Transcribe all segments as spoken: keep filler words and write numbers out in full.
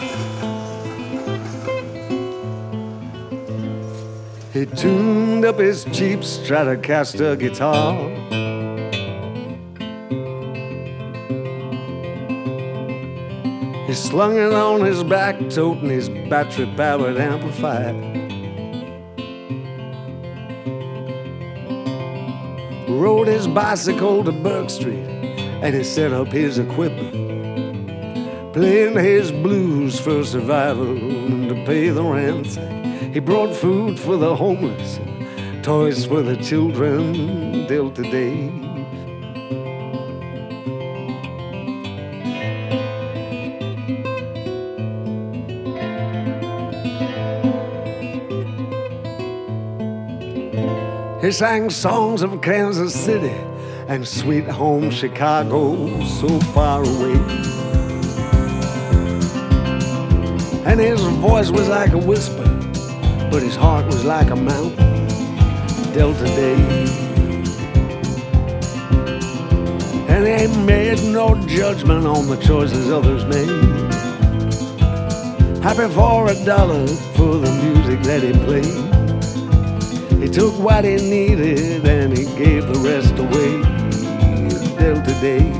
He tuned up his cheap Stratocaster guitar. He slung it on his back, toting his battery-powered amplifier. Rode his bicycle to Burke Street, and he set up his equipment, playing his blues for survival and to pay the rent. He brought food for the homeless, toys for the children, Delta Dave. He sang songs of Kansas City and sweet home Chicago, so far away. And his voice was like a whisper, but his heart was like a mountain, Delta Dave. And he made no judgment on the choices others made. Happy for a dollar for the music that he played. He took what he needed and he gave the rest away, Delta Dave.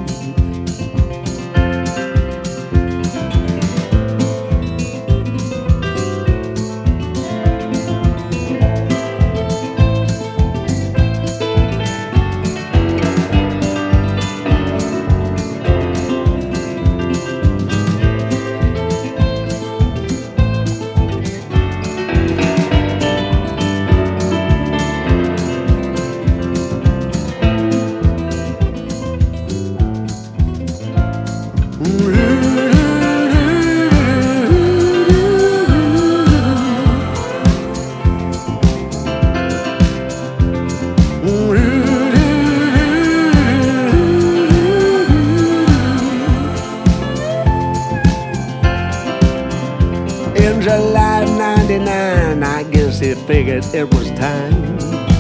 In July of ninety-nine, I guess he figured it was time.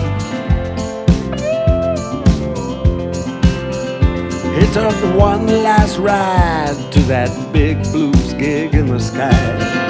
He took one last ride to that big blues gig in the sky.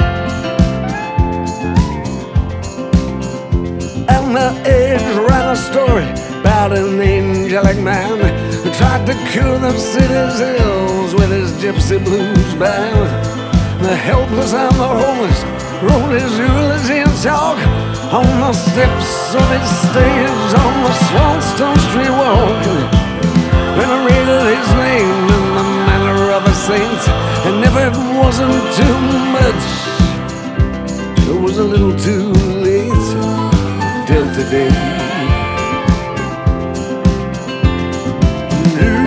And the Age ran a story about an angelic man who tried to cure the city's ills with his gypsy blues band. The helpless and the homeless wrote his eulogy and talk on the steps of his stage on the Swanstone Street walk. Venerated his name in the manner of a saint, and if it wasn't too much, it was a little too late, Delta Dave.